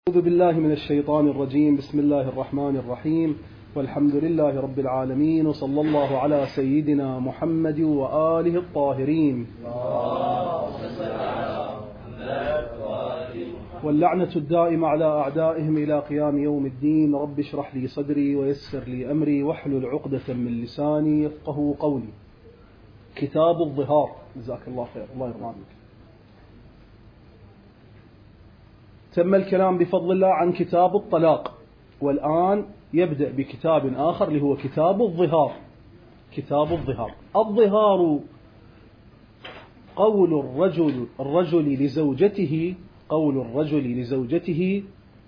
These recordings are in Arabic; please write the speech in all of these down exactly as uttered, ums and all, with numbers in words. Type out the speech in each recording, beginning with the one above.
أعوذ بالله من الشيطان الرجيم. بسم الله الرحمن الرحيم، والحمد لله رب العالمين، وصلى الله على سيدنا محمد وآله الطاهرين، واللعنة الدائمة على أعدائهم إلى قيام يوم الدين. رب اشرح لي صدري ويسر لي أمري واحلل عقدة من لساني يفقه قولي. كتاب الظهار. جزاك الله خير، الله يرضى عنك. تم الكلام بفضل الله عن كتاب الطلاق، والآن يبدأ بكتاب آخر اللي هو كتاب الظهار. كتاب الظهار. الظهار قول الرجل الرجل لزوجته قول الرجل لزوجته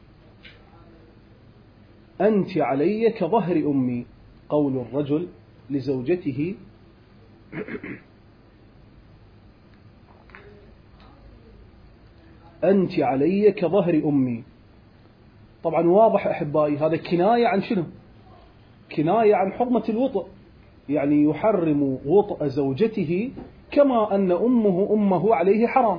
أنت علي كظهر أمي. قول الرجل لزوجته أنت علي كظهر أمي. طبعا واضح أحبائي، هذا كناية عن شنو؟ كناية عن حرمة الوطء، يعني يحرم وطء زوجته كما أن أمه أمه عليه حرام.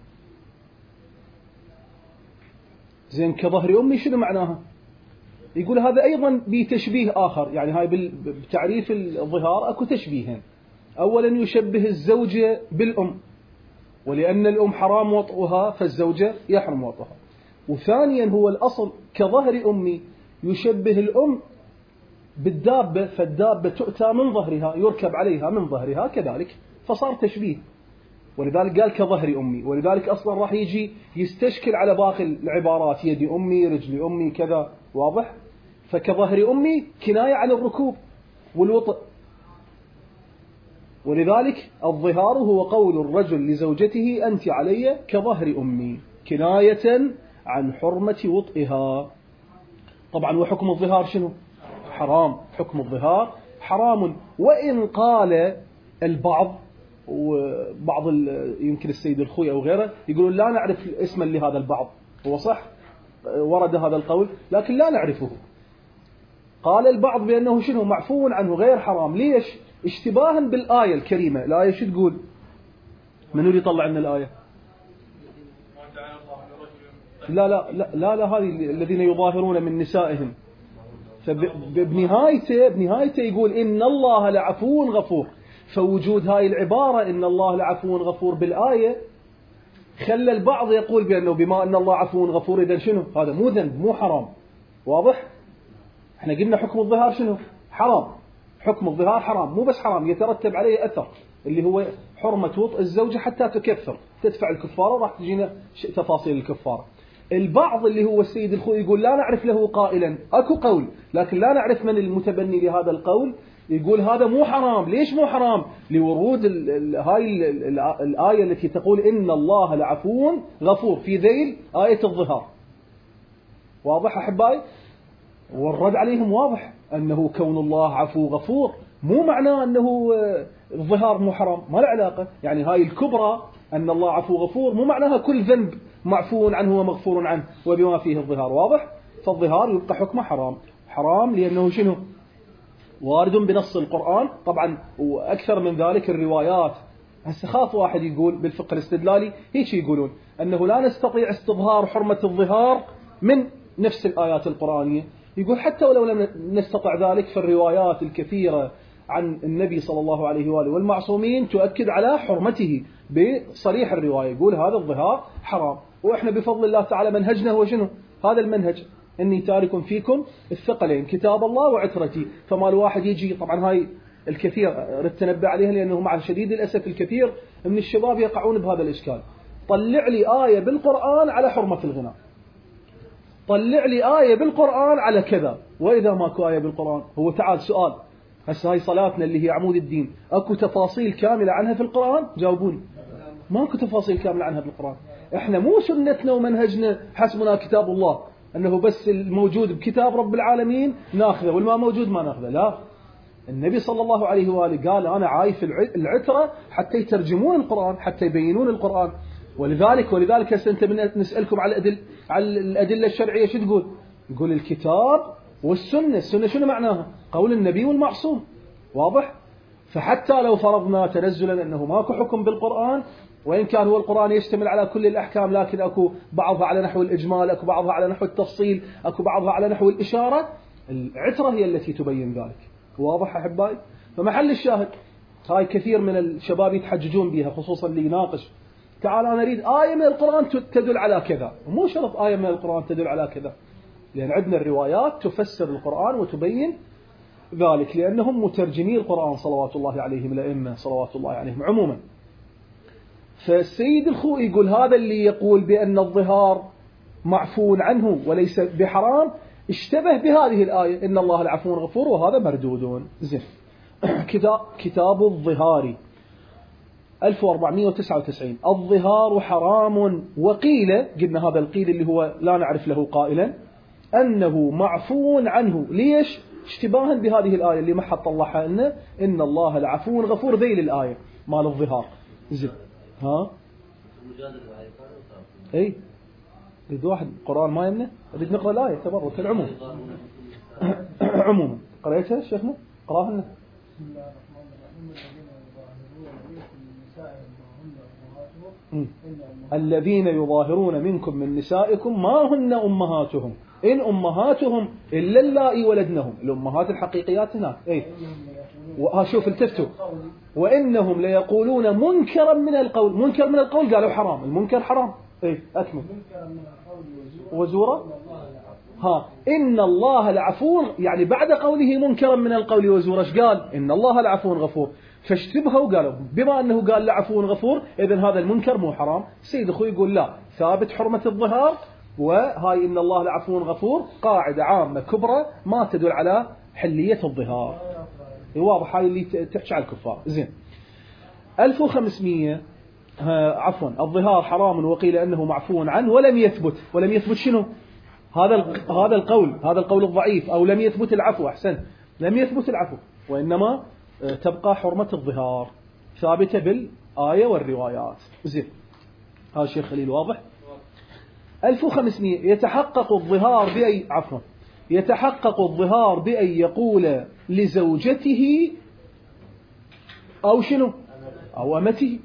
زين، كظهر أمي شنو معناها؟ يقول هذا أيضا بتشبيه آخر، يعني هاي بتعريف الظهار أكو تشبيهين. أولا يشبه الزوجة بالأم، ولأن الأم حرام وطئها فالزوجة يحرم وطئها. وثانيا هو الأصل كظهر أمي، يشبه الأم بالدابة، فالدابة تؤتى من ظهرها، يركب عليها من ظهرها كذلك، فصار تشبيه. ولذلك قال كظهر أمي، ولذلك أصلا راح يجي يستشكل على باقي العبارات، يد أمي، رجل أمي، كذا. واضح؟ فكظهر أمي كناية عن الركوب والوطئ. ولذلك الظهار هو قول الرجل لزوجته أنت علي كظهر أمي، كناية عن حرمة وطئها. طبعا وحكم الظهار شنو؟ حرام. حكم الظهار حرام. وإن قال البعض، وبعض يمكن السيد الخوي أو غيره يقولون لا نعرف اسما لهذا البعض. هو صح ورد هذا القول، لكن لا نعرفه. قال البعض بأنه شنو؟ معفو عنه غير حرام. ليش؟ اشتباها بالآية الكريمة. الآية شو تقول؟ من اللي يطلع لنا الآية؟ لا لا لا لا, لا هذه الذين يظاهرون من نسائهم. فبنهايته بنهايته يقول إن الله لعفو غفور. فوجود هاي العبارة إن الله لعفو غفور بالآية خلى البعض يقول بأنه بما أن الله عفو غفور إذن شنو؟ هذا مو ذنب، مو حرام. واضح؟ احنا قلنا حكم الظهار شنو؟ حرام. حكم الظهار حرام، مو بس حرام، يترتب عليه أثر اللي هو حرمة وطء الزوجة حتى تكفر، تدفع الكفارة، وراح تجينا تفاصيل الكفارة. البعض اللي هو السيد الخوي يقول لا نعرف له قائلا، أكو قول لكن لا نعرف من المتبني لهذا القول. يقول هذا مو حرام. ليش مو حرام؟ لورود ال ال هاي ال ال الآية التي تقول إن الله لعفو غفور في ذيل آية الظهار. واضح أحبائي؟ والرد عليهم واضح، أنه كون الله عفو غفور مو معناه أنه الظهار مو حرام، ما له علاقة. يعني هاي الكبرى أن الله عفو غفور مو معناها كل ذنب معفو عنه ومغفور عنه وبما فيه الظهار. واضح؟ فالظهار يبقى حكمه حرام. حرام لأنه شنو؟ وارد بنص القرآن طبعا، وأكثر من ذلك الروايات. هسه خاف واحد يقول بالفقه الاستدلالي هيك يقولون أنه لا نستطيع استظهار حرمة الظهار من نفس الآيات القرآنية. يقول حتى ولو لم نستطع ذلك، فالروايات الكثيرة عن النبي صلى الله عليه وآله والمعصومين تؤكد على حرمته بصريح الرواية. يقول هذا الظهار حرام. وإحنا بفضل الله تعالى منهجنا هو شنو؟ هذا المنهج، إني تارك فيكم الثقلين كتاب الله وعترتي. فما الواحد يجي، طبعا هاي الكثير رتنبع عليها لأنه مع شديد الأسف الكثير من الشباب يقعون بهذا الإشكال. طلع لي آية بالقرآن على حرمة الغناء، طلع لي آية بالقرآن على كذا. وإذا ماكو آية بالقرآن، هو تعال سؤال، هسه هاي صلاتنا اللي هي عمود الدين أكو تفاصيل كاملة عنها في القرآن؟ جاوبوني. ماكو تفاصيل كاملة عنها بالقرآن. إحنا مو سنتنا ومنهجنا حسبنا كتاب الله، أنه بس الموجود بكتاب رب العالمين ناخذه والما موجود ما ناخذه. لا، النبي صلى الله عليه وآله قال أنا عايف العترة حتى يترجمون القرآن، حتى يبينون القرآن. ولذلك ولذلك هسه أنت من نسألكم على الأدلة على الأدلة الشرعية شو تقول؟ يقول الكتاب والسنة. السنة شنو معناها؟ قول النبي والمعصوم. واضح؟ فحتى لو فرضنا تنزلا أنه ماكو حكم بالقرآن، وإن كان هو القرآن يشتمل على كل الأحكام، لكن أكو بعضها على نحو الإجمال، أكو بعضها على نحو التفصيل، أكو بعضها على نحو الإشارة. العترة هي التي تبين ذلك. واضح أحبائي؟ فمحل الشاهد هاي كثير من الشباب يتحججون بها، خصوصا اللي يناقش، تعال أنا أريد آية من القرآن تدل على كذا. مو شرط آية من القرآن تدل على كذا، لأن عندنا الروايات تفسر القرآن وتبين ذلك، لأنهم مترجمي القرآن صلوات الله عليهم، الأئمة صلوات الله عليهم عموما. فالسيد الخوئي يقول هذا اللي يقول بأن الظهار معفو عنه وليس بحرام اشتبه بهذه الآية إن الله العفو غفور، وهذا مردود. زين. كتاب كتاب الظهار ألف وأربعمائة وتسعة وتسعين. الظهار حرام، وقيل، قلنا هذا القيل اللي هو لا نعرف له قائلا، أنه معفو عنه. ليش؟ اشتباها بهذه الآية اللي ما حط الله لنا إن الله العفو غفور، ذيل الآية مال الظهار. زين. ها اي يريد واحد قرآن ما يمنه، نريد نقرأ الآية تبرك العموم. عموما قرأتها شيخنا؟ قرأها لنا. الذين يظاهرون منكم من نسائكم ما هن أمهاتهم إن أمهاتهم إلا اللائي ولدنهم. الأمهات الحقيقيات هناك. اي وشوف التفتوا، وإنهم ليقولون منكرا من القول. منكر من القول قالوا حرام، المنكر حرام. اي أكمل. وزورا. ها إن الله العفو، يعني بعد قوله منكرا من القول وزورا ايش قال؟ إن الله العفو غفور. فاشتبهوا وقالوا بما أنه قال لعفو غفور إذن هذا المنكر مو حرام. سيد أخوي يقول لا، ثابت حرمة الظهار، وهاي إن الله العفو غفور قاعدة عامة كبرى ما تدل على حلية الظهار. واضح هاي اللي تحكي على الكفار. زين. ألف وخمسمائة عفوا. الظهار حرام، وقيل أنه معفو عنه ولم يثبت. ولم يثبت شنو؟ هذا هذا القول، هذا القول الضعيف، أو لم يثبت العفو. أحسن، لم يثبت العفو، وإنما تبقى حرمة الظهار ثابتة بالآية والروايات. زين. هذا الشيخ خليل واضح. ألف وخمسمائة. يتحقق الظهار بأي عفوا يتحقق الظهار بأن يقول لزوجته أو شنو أو أمته.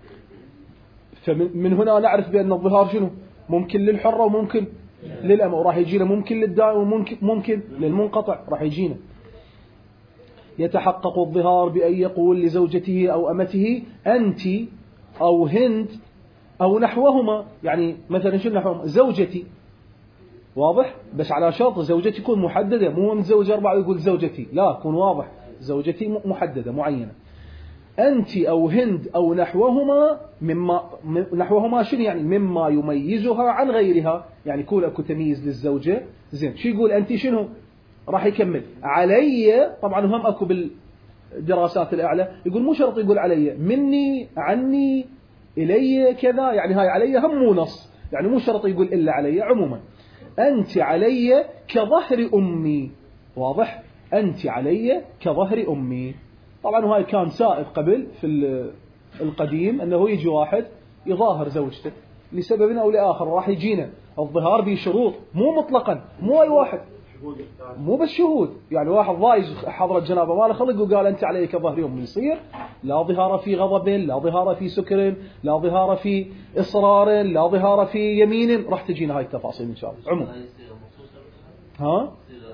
فمن هنا نعرف بأن الظهار شنو ممكن للحرة وممكن للأمة، وراح يجينا ممكن للدائم وممكن ممكن للمنقطع راح يجينا. يتحقق الظهار بأن يقول لزوجته أو أمته أنت أو هند أو نحوهما. يعني مثلا شنو نحوهما؟ زوجتي. واضح؟ بس على شرط زوجتي تكون محددة، مو متزوج أربعة ويقول زوجتي، لا، يكون واضح زوجتي محددة معينة. أنت أو هند أو نحوهما. مما نحوهما شنو يعني؟ مما يميزها عن غيرها، يعني يكون أكو تمييز للزوجة. زين. شو يقول أنت شنو؟ راح يكمل علي. طبعا هم أكو بالدراسات الأعلى يقول مو شرط يقول علي، مني، عني، إلي، كذا. يعني هاي علي هم مو نص، يعني مو شرط يقول إلا علي. عموما أنت علي كظهر أمي. واضح؟ أنت علي كظهر أمي. طبعا هاي كان سائد قبل في القديم أنه يجي واحد يظاهر زوجته لسبب أو لآخر، راح يجينا الظهار بشروط، مو مطلقا، مو أي واحد، مو بس شهود. يعني واحد ضايج حضرة جنابه ما له خلق وقال أنت علي كظهر أمي، يصير لا ظهار في غضب، لا ظهار في سكر، لا ظهار في إصرار، لا ظهار في يمين. راح تجينا هاي التفاصيل إن شاء الله. عموما ها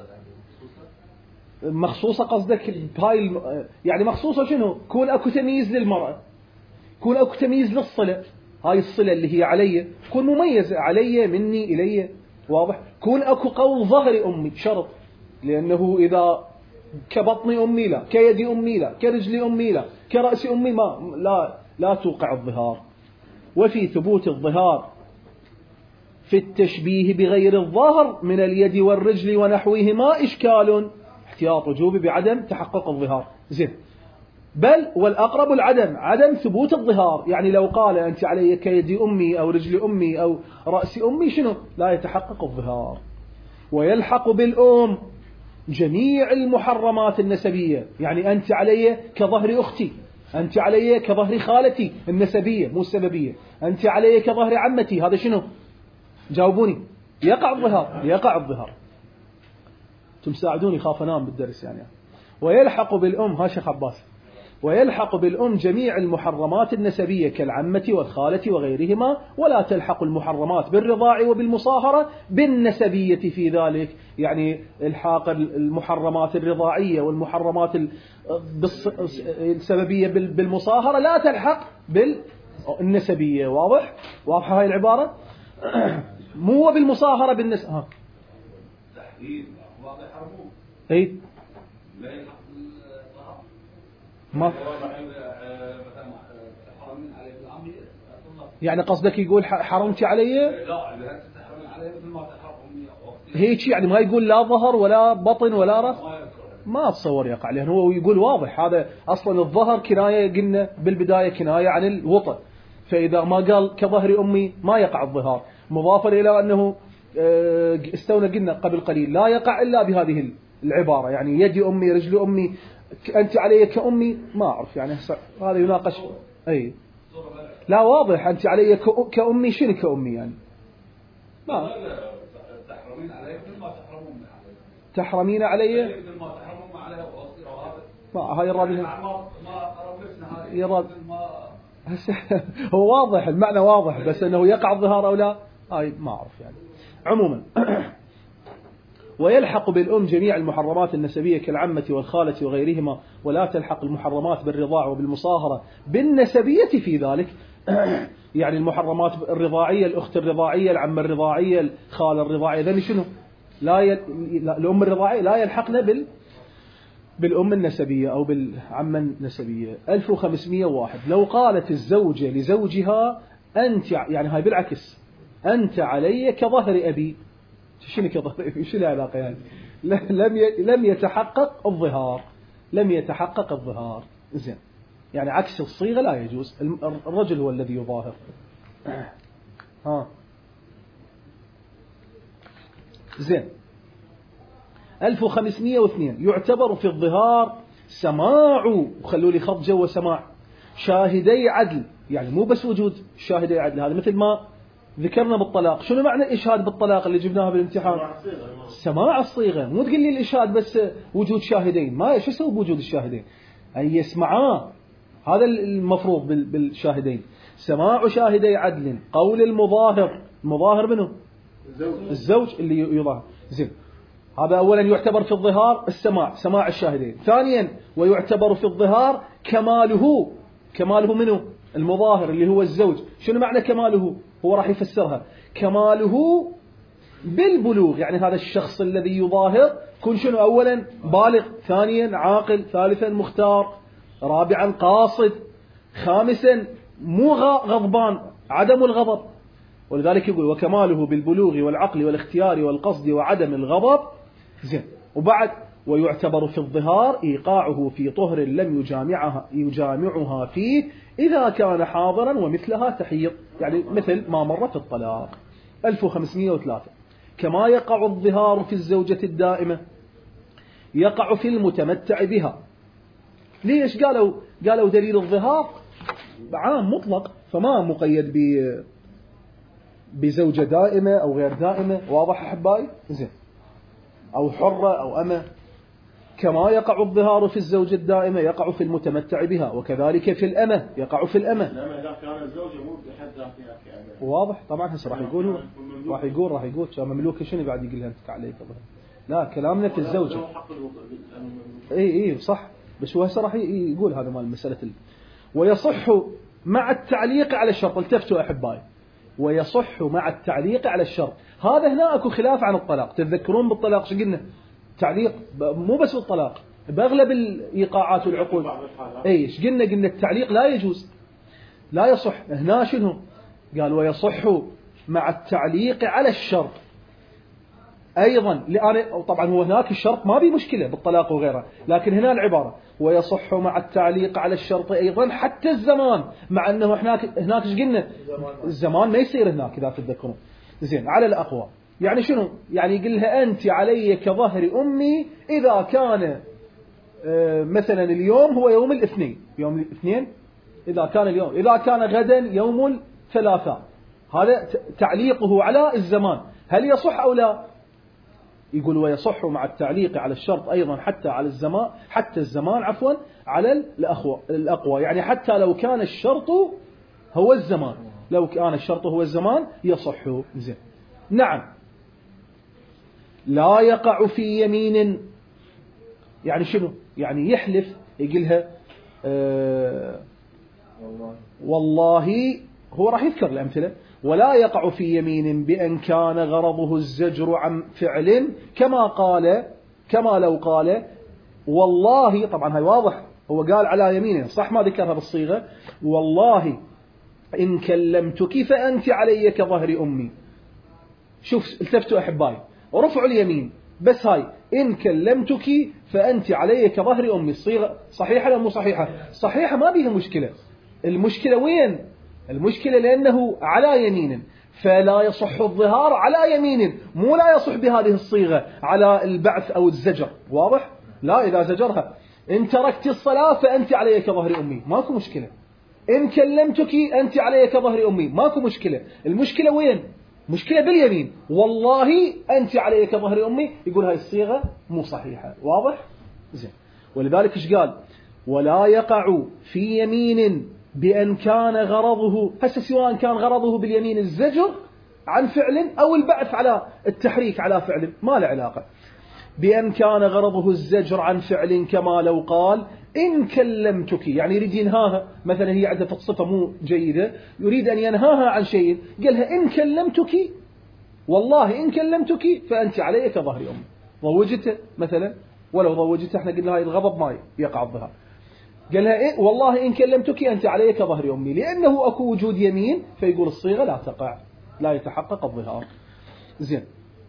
مخصوصة قصدك بهاي الم... يعني مخصوصة شنو؟ كون أكو تمييز للمرأة، كون أكو تمييز للصلة، هاي الصلة اللي هي علي كون مميزة، علي، مني، إلي. واضح؟ كون أكو قول ظهر أمي شرط، لأنه إذا كبطن أمي لا، كيد أمي لا، كرجل أمي لا، كرأس أمي ما لا لا توقع الظهار. وفي ثبوت الظهار في التشبيه بغير الظاهر من اليد والرجل ونحوهما إشكال، احتياط وجوبي بعدم تحقق الظهار. زين. بل والأقرب العدم، عدم ثبوت الظهار. يعني لو قال أنت علي كيد أمي أو رجل أمي أو رأس أمي شنو؟ لا يتحقق الظهار. ويلحق بالأم جميع المحرمات النسبية. يعني أنت علي كظهر أختي، أنت علي كظهر خالتي النسبية مو السببية، أنت علي كظهر عمتي. هذا شنو؟ جاوبوني. يقع الظهار، يقع الظهار. تم ساعدوني، خاف أنام بالدرس يعني. ويلحق بالأم، ها شيخ عباس، ويلحق بالأم جميع المحرمات النسبية كالعمة والخالة وغيرهما، ولا تلحق المحرمات بالرضاع وبالمصاهرة بالنسبية في ذلك. يعني الحاق المحرمات الرضاعية والمحرمات السببية بالمصاهرة لا تلحق بالنسبية. واضح؟ واضحة هاي العبارة؟ مو بالمصاهرة بالنسبة. ها اي ما يعني قصدك يقول حرمتي علي هيك، يعني ما يقول لا ظهر ولا بطن ولا رأس، ما أتصور يقع، لأنه هو يقول واضح هذا أصلا الظهر كناية، قلنا بالبداية كناية عن الوطن، فإذا ما قال كظهر أمي ما يقع الظهار، مضافا إلى أنه استونا قلنا قبل قليل لا يقع إلا بهذه العبارة، يعني يد أمي رجل أمي أنت علي كأمي، ما أعرف يعني هذا يناقش. أي لا واضح أنت علي كأمي، شنو كأمي يعني؟ ما تحرمين علي مثل ما تحرمون علي، تحرمين علي مثل ما تحرمون علي ما هاي الرابطة ما قربتنا هذه يراد هو واضح المعنى واضح، بس أنه يقع الظهار أو لا هاي ما أعرف يعني. عموما ويلحق بالأم جميع المحرمات النسبية كالعمة والخالة وغيرهما، ولا تلحق المحرمات بالرضاع وبالمصاهرة بالنسبية في ذلك. يعني المحرمات الرضاعية، الأخت الرضاعية، العمة الرضاعية، الخالة الرضاعية، ذلك شنو؟ لا ي... الأم الرضاعية لا يلحقنا بال بالأم النسبية أو بالعمة النسبية. ألف وخمسمائة وواحد لو قالت الزوجة لزوجها أنت، يعني هاي بالعكس، أنت علي كظهر أبي، شنو كظهر أبي؟ شنو العلاقة يعني؟ لم ي... لم يتحقق الظهار، لم يتحقق الظهار. زين، يعني عكس الصيغة لا يجوز، الرجل هو الذي يظاهر. ها زين. ألف وخمسمائة واثنين يعتبر في الظهار سماع، وخلوا لي خط جو سماع، شاهدي عدل، يعني مو بس وجود شاهدي عدل، هذا مثل ما ذكرنا بالطلاق. شنو معنى الإشهاد بالطلاق اللي جبناها بالامتحان؟ سماع الصيغة، مو تقول لي الإشهاد بس وجود شاهدين، ما شو يسوي بوجود الشاهدين؟ أي يسمعان، هذا المفروض بالشاهدين. سماع شاهدي عدل، قول المظاهر، المظاهر منه الزوج اللي يظاهر. زين، هذا أولا يعتبر في الظهار السماع، سماع الشاهدين. ثانيا ويعتبر في الظهار كماله، كماله منه المظاهر اللي هو الزوج. شنو معنى كماله؟ هو راح يفسرها كماله بالبلوغ، يعني هذا الشخص الذي يظاهر كن شنو؟ أولا بالغ، ثانيا عاقل، ثالثا مختار، رابعا قاصد، خامسا مو غضبان، عدم الغضب. ولذلك يقول وكماله بالبلوغ والعقل والاختيار والقصد وعدم الغضب. زين، وبعد ويعتبر في الظهار إيقاعه في طهر لم يجامعها يجامعها فيه إذا كان حاضرا ومثلها تحيض، يعني مثل ما مر في الطلاق. ألف وخمسمائة وثلاثة كما يقع الظهار في الزوجة الدائمة يقع في المتمتع بها. ليش قالوا قالوا دليل الظهار عام مطلق، فما مقيد ب بزوجة دائمة أو غير دائمة. واضح أحبائي؟ زين، أو حرة أو أمة. كما يقع الظهار في الزوجة الدائمة يقع في المتمتع بها، وكذلك في الأمة يقع في الأمة. إذا كان الزوجة مو بحد ذاتها كأمة. واضح طبعا. هسه راح يقول راح يقول راح يقول كان مملوك شنو بعد يقول لها أنت عليك؟ لا كلامنا في الزوجة. إي إي صح، بس هو هسه راح يقول هذا مال مسألة ال... ويصح مع التعليق على الشرط. التفتوا أحبائي، ويصح مع التعليق على الشرط. هذا هنا اكو خلاف عن الطلاق. تتذكرون بالطلاق شو قلنا؟ تعليق مو بس بالطلاق، باغلب الايقاعات والعقود. اي ايش قلنا؟ قلنا التعليق لا يجوز، لا يصح. هنا شنو قال؟ ويصح مع التعليق على الشرط ايضا. لأن طبعا هو هناك الشرط ما بي مشكله بالطلاق وغيره، لكن هنا العباره ويصح مع التعليق على الشرط ايضا حتى الزمان، مع انه هناك هناك ايش قلنا؟ الزمان ما يصير هناك اذا تتذكرون. زين، على الاقوى. يعني شنو؟ يعني يقول لها انت علي كظهر امي اذا كان مثلا اليوم هو يوم الاثنين، يوم الاثنين اذا كان اليوم، اذا كان غدا يوم الثلاثاء. هذا تعليقه على الزمان، هل يصح او لا؟ يقول ويصح مع التعليق على الشرط أيضا حتى على الزمان حتى الزمان عفوا على الأخوة الأقوى، يعني حتى لو كان الشرط هو الزمان، لو كان الشرط هو الزمان يصح. زين. نعم. لا يقع في يمين، يعني شنو؟ يعني يحلف يقولها آه والله, والله هو راح يذكر الأمثلة. ولا يقع في يمين بأن كان غرضه الزجر عن فعل كما قال كما لو قال والله، طبعا هاي واضح هو قال على يمينه صح، ما ذكرها بالصيغة والله إن كلمتك فأنت علي كظهر أمي. شوف التفتوا أحبائي ورفعوا اليمين، بس هاي إن كلمتك فأنت علي كظهر أمي الصيغة صحيحة ولا مو صحيحة؟ صحيحة، ما بيها مشكلة. المشكلة وين؟ المشكلة لأنه على يمين، فلا يصح الظهار على يمين، مو لا يصح بهذه الصيغة على البعث أو الزجر. واضح؟ لا، إذا زجرها إن تركت الصلاة فأنت علي كظهر أمي ماكو مشكلة، إن كلمتك أنت علي كظهر أمي ماكو مشكلة. المشكلة وين؟ مشكلة باليمين، والله أنت علي كظهر أمي، يقول هاي الصيغة مو صحيحة. واضح؟ زين. ولذلك إيش قال؟ ولا يقع في يمين بأن كان غرضه، هسه سواء كان غرضه باليمين الزجر عن فعل أو البعث على التحريك على فعل، ما له علاقة. بأن كان غرضه الزجر عن فعل كما لو قال إن كلمتك، يعني يريد ينهاها، مثلا هي عندها صفة مو جيدة يريد أن ينهاها عن شيء، قالها إن كلمتك والله إن كلمتك فأنت علي كظهر أمي. ضوجته مثلا، ولو ضوجته احنا قلنا هاي الغضب ما يقع الظهر، قالها إيه والله إن كلمتك أنت علي كظهر أمي، لأنه أكو وجود يمين فيقول الصيغة لا تقع، لا يتحقق الظهار. زين.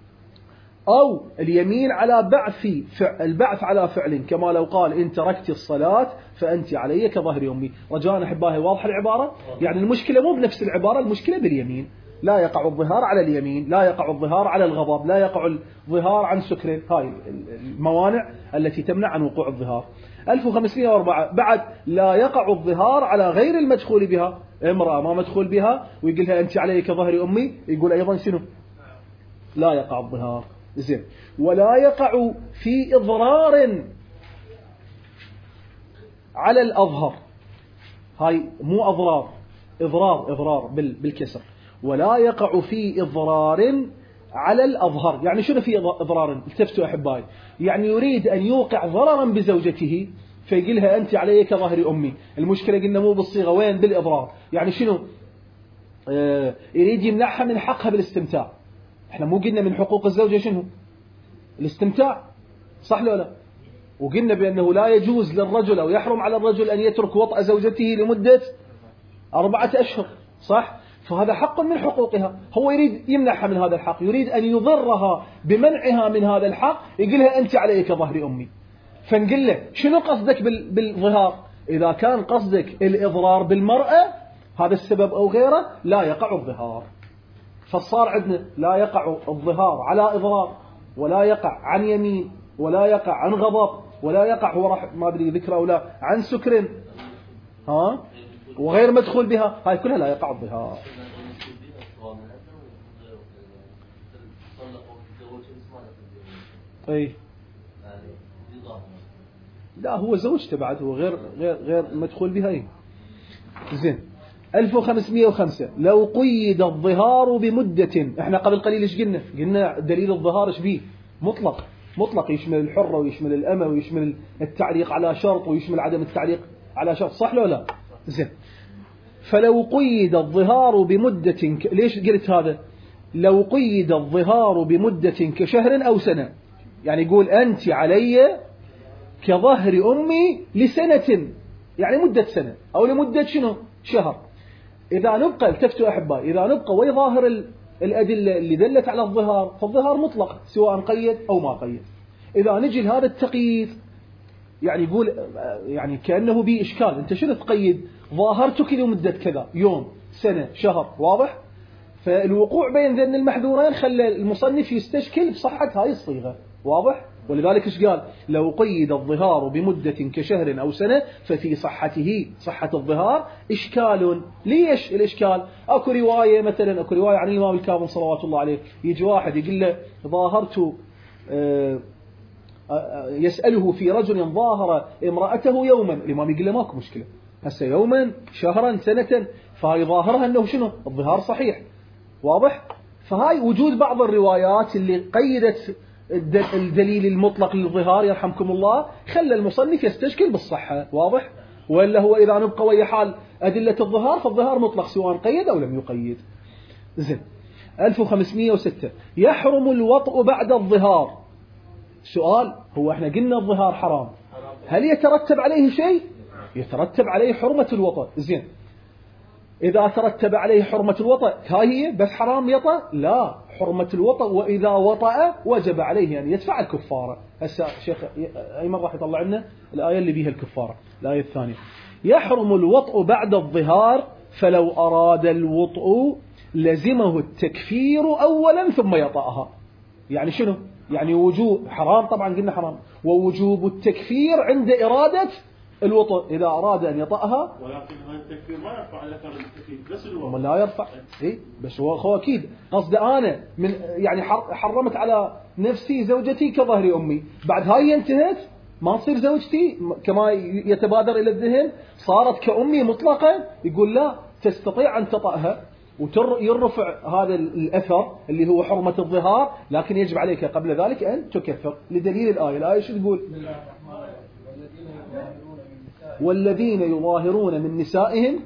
أو اليمين على بعث البعث على فعل كما لو قال إن تركت الصلاة فأنت علي كظهر أمي. رجاء أحبائي واضح العبارة؟ يعني المشكلة مو بنفس العبارة، المشكلة باليمين. لا يقع الظهار على اليمين، لا يقع الظهار على الغضب، لا يقع الظهار عن سكر. هاي الموانع التي تمنع عن وقوع الظهار. ألف وخمسمائة وأربعة بعد لا يقع الظهار على غير المدخول بها، امرأة ما مدخول بها ويقولها أنت علي كظهر أمي، يقول أيضا شنو؟ لا يقع الظهار. زين. ولا يقع في إضرار على الأظهر، هاي مو أضرار، إضرار إضرار بالكسر. ولا يقع في إضرار على الأظهر، يعني شنو في إضرار؟ التفتوا أحبائي، يعني يريد أن يوقع ضررا بزوجته فيقولها أنت علي كظهر أمي. المشكلة قلنا مو بالصيغة، وين؟ بالإضرار. يعني شنو؟ آه يريد يمنعها من حقها بالاستمتاع. احنا مو قلنا من حقوق الزوجة شنو؟ الاستمتاع، صح لو لا؟ وقلنا بأنه لا يجوز للرجل أو يحرم على الرجل أن يترك وطأ زوجته لمدة أربعة أشهر، صح؟ فهذا حق من حقوقها، هو يريد يمنعها من هذا الحق، يريد أن يضرها بمنعها من هذا الحق، يقولها أنت علي كظهر أمي. فنقول له شنو قصدك بالظهار؟ إذا كان قصدك الإضرار بالمرأة هذا السبب أو غيره لا يقع الظهار. فصار عندنا لا يقع الظهار على إضرار، ولا يقع عن يمين، ولا يقع عن غضب، ولا يقع هو راح ما أدري ذكره أو لا عن سكر، ها، وغير مدخول بها، هاي كلها لا يقع الظهار. طيب لا هو زوجته بعد، هو غير غير غير مدخول بها. زين. ألف وخمسمائة وخمسة لو قيد الظهار بمدة، احنا قبل قليل ايش قلنا؟ قلنا دليل الظهار ايش بيه؟ مطلق، مطلق يشمل الحرة ويشمل الأمة ويشمل التعليق على شرط ويشمل عدم التعليق على شرط، صح لو لا؟ زين. فلو قيد الظهار بمدة ك... ليش قلت هذا؟ لو قيد الظهار بمدة كشهر أو سنة، يعني يقول أنت علي كظهر أمي لسنة، يعني مدة سنة أو لمدة شنو؟ شهر. إذا نبقى التفتوا أحبائي، إذا نبقى ويظاهر الأدلة اللي دلت على الظهار، فالظهار مطلق سواء قيد أو ما قيد. إذا نجي لهذا التقييد يعني يقول يعني كأنه بي إشكال، أنت شنو تقيد؟ ظاهرتك لمدة كذا، يوم، سنة، شهر، واضح؟ فالوقوع بين ذن المحذورين خلى المصنف يستشكل بصحة هاي الصيغة، واضح؟ ولذلك ايش قال؟ لو قيد الظهار بمدة كشهر أو سنة ففي صحته، صحة الظهار إشكال. ليش الإشكال؟ أكو رواية مثلا، أكو رواية عن الإمام الكاظم صلوات الله عليه، يجي واحد يقول له ظاهرت يسأله في رجل ظاهر امرأته يوما، الإمام يقول له ماكو مشكلة، هسه يوما شهرا سنة، فهي ظاهرها أنه شنو الظهار صحيح، واضح. فهاي وجود بعض الروايات اللي قيدت الدليل المطلق للظهار يرحمكم الله خلى المصنف يستشكل بالصحة، واضح. وإلا هو إذا نبقى ويا حال أدلة الظهار فالظهار مطلق سواء قيد أو لم يقيد. زين. ألف وخمسمائة وستة يحرم الوطء بعد الظهار. سؤال، هو احنا قلنا الظهار حرام، هل يترتب عليه شيء؟ يترتب عليه حرمة الوطء. زين، إذا ترتب عليه حرمة الوطء هاي هي بس حرام يطأ؟ لا، حرمة الوطء وإذا وطأ وجب عليه يعني يدفع الكفارة. هسه شيخ أيمن راح يطلع لنا الآية اللي بيها الكفارة، الآية الثانية. يحرم الوطء بعد الظهار فلو أراد الوطء لزمه التكفير أولا ثم يطأها. يعني شنو؟ يعني وجوب حرام، طبعا قلنا حرام، ووجوب التكفير عند إرادة الوطء إذا أراد أن يطأها. ولكن هذا التكفير ما يرفع على كلام التكفير بس الوطء. لا يرفع، إيه بس هو هو أكيد قصد أنا من يعني حرمت على نفسي زوجتي كظهر أمي، بعد هاي انتهت ما تصير زوجتي كما يتبادر إلى الذهن، صارت كأمي مطلقة. يقول لا، تستطيع أن تطأها ويرفع هذا الأثر اللي هو حرمة الظهار، لكن يجب عليك قبل ذلك أن تكفر لدليل الآية. الآية شو تقول؟ والذين يظاهرون من نسائهم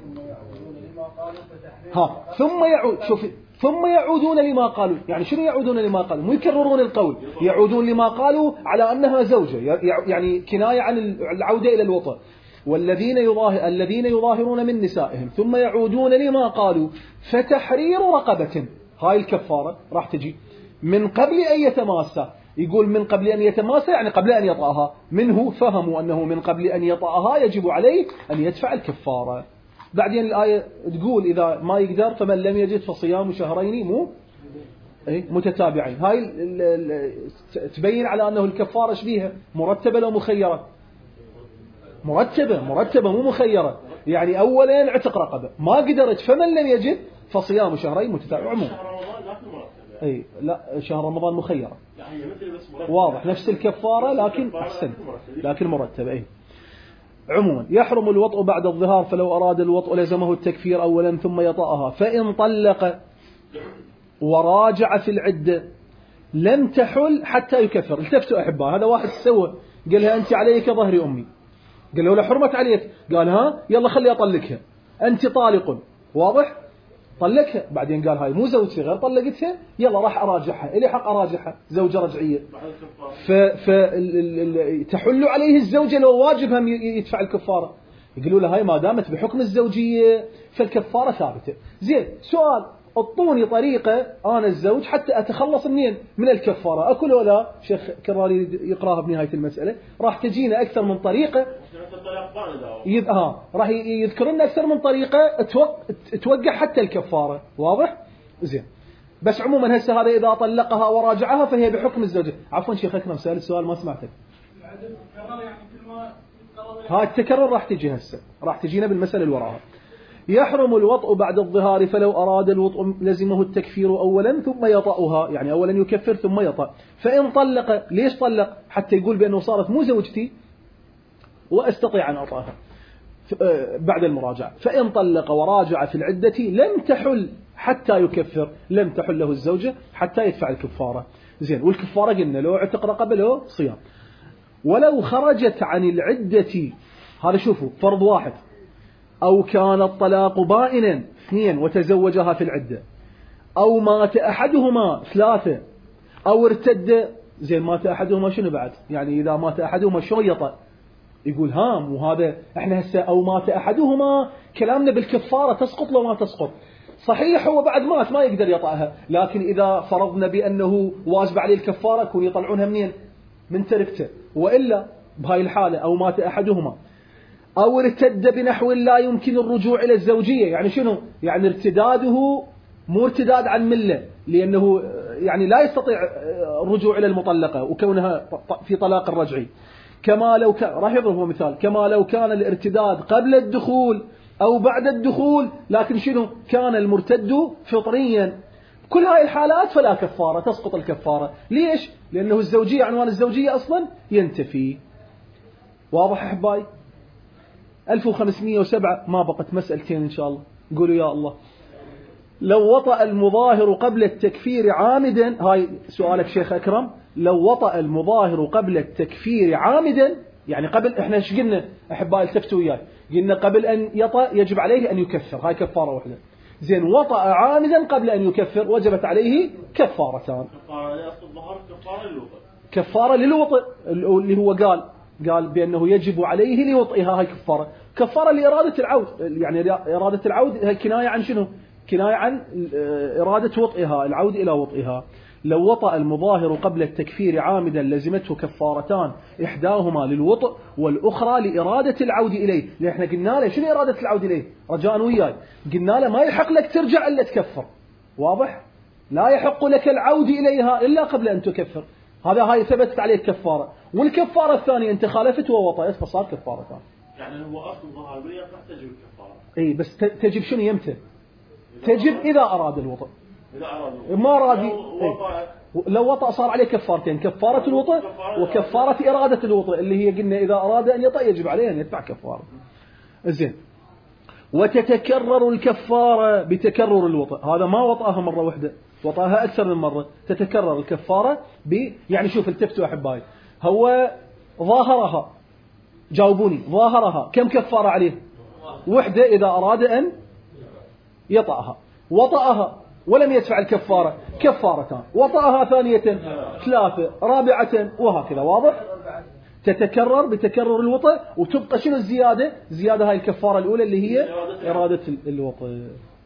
ها ثم يعود، شوف ثم يعودون لما قالوا، يعني شنو يعودون لما قالوا؟ مو يكررون القول، يعودون لما قالوا على أنها زوجة، يعني كناية عن العودة إلى الوطء. والذين يظاهر الذين يظاهرون من نسائهم ثم يعودون لما قالوا فتحرير رقبة، هاي الكفارة راح تجي من قبل أن يتماسى. يقول من قبل أن يتماسى يعني قبل أن يطأها، منه فهموا أنه من قبل أن يطأها يجب عليه أن يدفع الكفارة. بعدين الآية تقول إذا ما يقدر فمن لم يجد فصيام شهرين مو متتابعين. هاي تبين على أنه الكفارة شبيهة مرتبة لو مخيرة؟ مرتبة، مرتبة مو مخيرة. يعني أولا اعتق رقبة، ما قدرت فمن لم يجد فصيام شهرين متتابعين. عموما أي لا، شهر رمضان مخيرة، واضح نفس الكفارة لكن أحسن، لكن مرتبة. أي عموما يحرم الوطء بعد الظهار فلو أراد الوطء لزمه التكفير أولا ثم يطأها. فإن طلق وراجع في العدة لم تحل حتى يكفر. التفتوا أحباء، هذا واحد سوى قال لها أنت عليك ظهر أمي، قال له لا حرمت عليك، قال ها يلا خلي أطلقها، أنت طالق، واضح، طلقها. بعدين قال هاي مو زوجتي غير طلقتها، يلا راح أراجعها، إلي حق أراجعها، زوجة رجعية. فتحل عليه الزوجة لو واجبها يدفع الكفارة. يقولوا له هاي ما دامت بحكم الزوجية فالكفارة ثابتة. زين، سؤال، اعطوني طريقة أنا الزوج حتى أتخلص منين من الكفارة، أكل ولا شيخ كراري يقراها بنهاية المسألة، راح تجينا أكثر من طريقة. يد... آه. راح يذكر لنا أكثر من طريقة توق... توقع حتى الكفارة، واضح؟ زين، بس عموما هسه هذا إذا طلقها وراجعها فهي بحكم الزوجة. عفوا شيخ أكرم سأل السؤال ما سمعتك. ها التكرر راح تجي هسه، راح تجينا بالمسألة اللي وراها. يحرم الوطء بعد الظهار فلو أراد الوطء لزمه التكفير أولا ثم يطأها، يعني أولا يكفر ثم يطأ. فإن طلق، ليش طلق؟ حتى يقول بأنه صارت مو زوجتي وأستطيع أن أطأها بعد المراجعة. فإن طلق وراجع في العدة لم تحل حتى يكفر، لم تحل له الزوجة حتى يدفع الكفارة. زين، والكفارة قلنا لو اعتق رقبة له صيام. ولو خرجت عن العدة، هذا شوفوا فرض واحد، أو كان الطلاق بائنا اثنين وتزوجها في العدة، أو مات أحدهما ثلاثة، أو ارتد. زين، مات أحدهما شنو بعد؟ يعني إذا مات أحدهما شو يطأ؟ يقول هام، وهذا احنا هسه أو مات أحدهما كلامنا بالكفارة تسقط لو ما تسقط. صحيح هو بعد مات ما يقدر يطأها، لكن إذا فرضنا بأنه واجب عليه الكفارة كون يطلعونها منين؟ من تركته. وإلا بهاي الحالة أو مات أحدهما أو ارتد بنحو لا يمكن الرجوع إلى الزوجية. يعني شنو؟ يعني ارتداده مو ارتداد عن ملة، لأنه يعني لا يستطيع الرجوع إلى المطلقة وكونها في طلاق الرجعي. كما لو كان، راح يضرب مثال، كما لو كان الارتداد قبل الدخول أو بعد الدخول، لكن شنو؟ كان المرتد فطريا كل هاي الحالات فلا كفارة، تسقط الكفارة. ليش؟ لأنه الزوجية، عنوان الزوجية أصلا ينتفي. واضح أحبائي؟ ألف وخمسمئة وسبعة ما بقت مسألتين إن شاء الله، قولوا يا الله. لو وطأ المظاهر قبل التكفير عامدا، هاي سؤالك شيخ أكرم، لو وطأ المظاهر قبل التكفير عامدا، يعني قبل، احنا ايش قلنا أحبائي التفتوا وياي؟ قلنا قبل أن يطأ يجب عليه أن يكفر، هاي كفارة واحدة. زين، وطأ عامدا قبل أن يكفر وجبت عليه كفارتان. كفارة للوطئ اللي هو قال قال بأنه يجب عليه لوطئها، هاي كفارة. كفارة لإرادة العود، يعني إرادة العود هي كناية عن شنو؟ كناية عن إرادة وطئها، العود إلى وطئها. لو وطأ المظاهر قبل التكفير عامدا لزمته كفارتان، إحداهما للوطئ والأخرى لإرادة العود إليه. لأن احنا قلنا له شنو إرادة العود إليه؟ رجاء وياي، قلنا له ما يحق لك ترجع إلا تكفر. واضح؟ لا يحق لك العود إليها إلا قبل أن تكفر. هذا هاي ثبتت عليه كفارة. والكفارة الثانية أنت خالفت ووطأت فصار كفارتان. يعني هو أصل ظاهرية تحتاج الكفارة. إيه بس تجب شنو يمتى؟ تجب إذا أراد الوطأ. إذا أراد ما أراد لو وطأ لو وطأ صار عليه كفارتين، كفارة الوطأ وكفارة إرادة الوطأ، اللي هي قلنا إذا أراد أن يطأ يجب عليه أن يدفع كفارة. زين. وتتكرر الكفارة بتكرر الوطأ، هذا ما وطأها مرة واحدة، وطأها أكثر من مرة. تتكرر الكفارة ب يعني شوف التفتوا أحبائي، هو ظاهرها، جاوبوني، ظاهرها كم كفارة عليه؟ وحدة إذا أراد أن يطأها. وطأها ولم يدفع الكفارة، كفارتان. وطأها ثانية ثلاثة، رابعة، وهكذا. واضح؟ تتكرر بتكرر الوطأ، وتبقى شنو الزيادة؟ زيادة هاي الكفارة الأولى اللي هي إرادة الوطأ.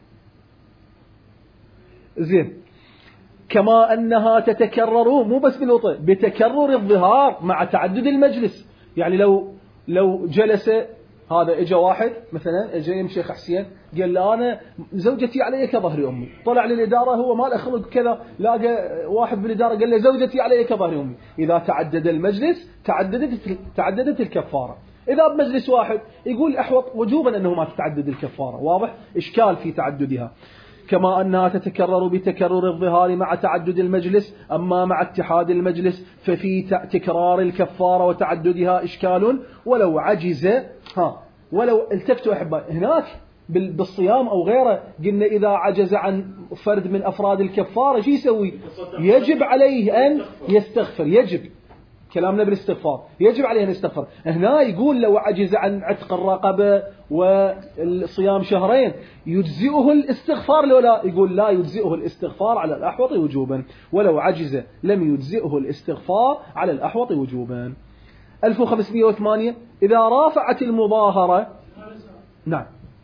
زين. كما أنها تتكرر مو بس بالوطأ، بتكرر الظهار مع تعدد المجلس. يعني لو لو جلس هذا، اجى واحد مثلا، اجى يمشي حسين قال له أنا زوجتي علي كظهر أمي، طلع للإدارة هو ما له خلق كذا، لاقى واحد بالإدارة قال له زوجتي علي كظهر أمي. إذا تعدد المجلس تعددت تعددت الكفارة. إذا بمجلس واحد يقول أحوط وجوبا أنه ما تتعدد الكفارة. واضح؟ إشكال في تعددها. كما أنها تتكرر بتكرر الظهار مع تعدد المجلس، أما مع اتحاد المجلس ففي تكرار الكفارة وتعددها إشكال ولو عجز. ها ولو التفتوا أحبائي هناك بالصيام أو غيره، قلنا إذا عجز عن فرد من أفراد الكفارة شو يسوي؟ يجب عليه أن يستغفر. يجب كلامنا بالاستغفار، يجب عليه أن يستغفر. هنا يقول لو عجز عن عتق الرقبة والصيام شهرين يجزئه الاستغفار لو لا؟ يقول لا يجزئه الاستغفار على الأحوط وجوبا، ولو عجز لم يجزئه الاستغفار على الأحوط وجوبا. ألف وخمسمئة وثمانية. إذا رافعت المظاهرة. نعم.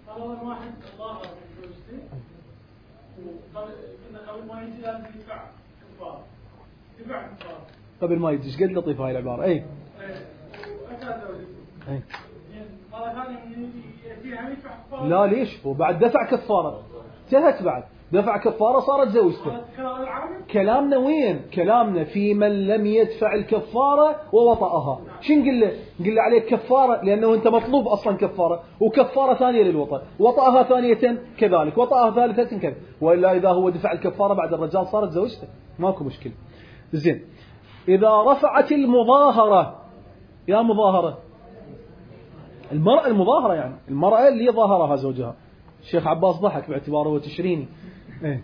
قبل ما يجيش قد لطيفة هاي العبارة. أي. أي. لا ليش؟ هو بعد دفع كفارة، انتهت بعد دفع كفارة صارت زوجته. كلامنا وين؟ كلامنا في من لم يدفع الكفارة ووطأها. شو نقول له؟ نقول له عليك كفارة لأنه أنت مطلوب أصلا كفارة، وكفارة ثانية للوطأ، وطأها ثانية كذلك، وطأها ثالثة كذا. وإلا إذا هو دفع الكفارة بعد الرجال صارت زوجته، ماكو مشكلة. زين. إذا رفعت المظاهرة، يا مظاهرة المرأة المظاهرة، يعني المرأة اللي ظاهرها زوجها. الشيخ عباس ضحك باعتباره هو تشريني. إيه؟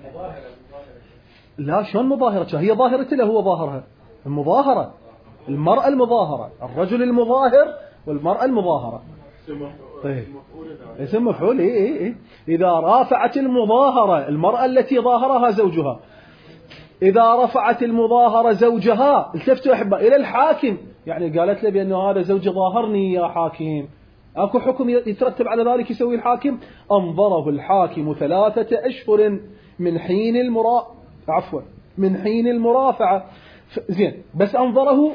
لا شلون مظاهرة؟ هي ظاهرة له، هو ظاهرها. المظاهرة المرأة المظاهرة، الرجل المظاهر والمرأة المظاهرة. إيه؟ اسم مفعول. إيه إيه إيه. إذا رافعت المظاهرة المرأة التي ظاهرها زوجها، إذا رفعت المظاهرة زوجها، التفتوا أحبة إلى الحاكم، يعني قالت له بأنه هذا زوجي ظاهرني يا حاكم، أكو حكم يترتب على ذلك يسوي الحاكم؟ أنظره الحاكم ثلاثة أشهر من حين المرا عفوا من حين المرافعة. زين. بس أنظره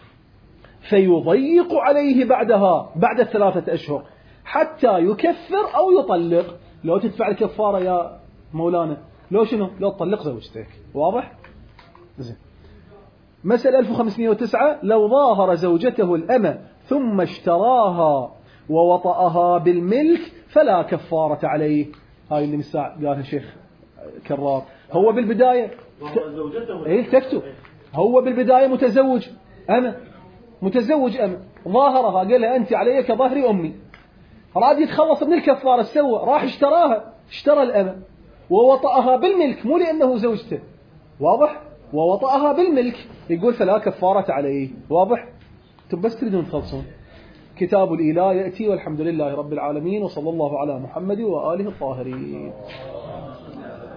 فيضيق عليه بعدها، بعد الثلاثة أشهر، حتى يكفر أو يطلق. لو تدفع الكفارة يا مولانا، لو شنو؟ لو تطلق زوجتك. واضح؟ زين. مسألة ألف وخمسمئة وتسعة. لو ظاهر زوجته الأمة ثم اشتراها ووطأها بالملك فلا كفارة عليه. هاي اللي مساع قالها شيخ كرار. هو بالبداية إيه تكتب هو بالبداية متزوج أما متزوج أما ظاهرها قال لها أنت علي كظهر أمي، راد يتخلص من الكفارة سوى راح اشتراها، اشترى الأمة ووطأها بالملك مو لأنه زوجته، واضح؟ ووطأها بالملك، يقول فلا كفارة عليه. واضح؟ انتم بس تريدون تخلصون. كتاب الإله يأتي، والحمد لله رب العالمين، وصلى الله على محمد وآله الطاهرين.